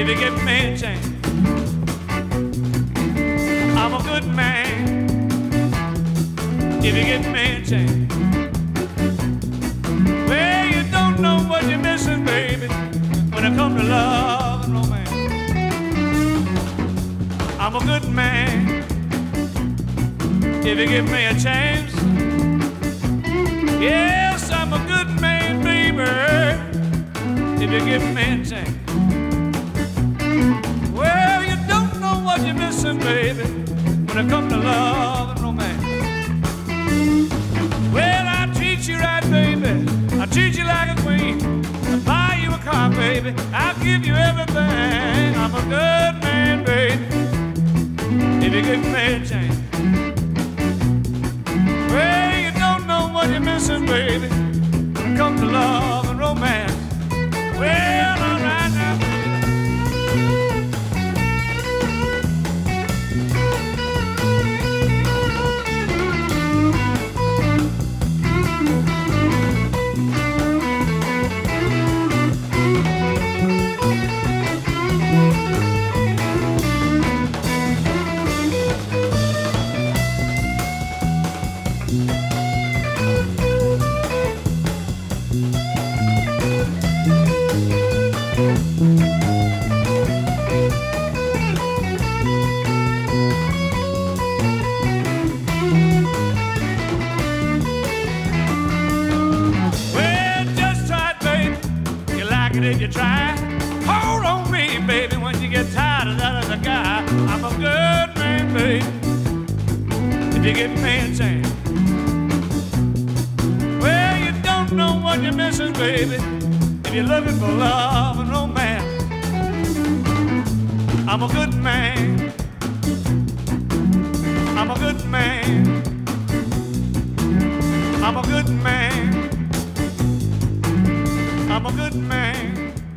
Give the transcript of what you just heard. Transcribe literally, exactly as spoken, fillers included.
if you give me a chance. I'm a good man if you give me a chance. Well, you don't know what you're missing, baby, when it comes to love and romance. I'm a good man if you give me a chance. Yes, I'm a good man, baby, if you give me a chance. Well, you don't know what you're missing, baby, when it comes to love and romance. Well, I treat you right, baby, I treat you like a queen. I buy you a car, baby, I'll give you everything. I'm a good man, baby, if you give me a chance. Well, you don't know what you're missing, baby, when it comes to love and romance. Well, all right now, baby. If you try, hold on me, baby, when you get tired of that other guy. I'm a good man, baby, if you give me a chance. Well, you don't know what you're missing, baby, if you're looking for love and romance. I'm a good man, I'm a good man, I'm a good man, I'm a good man.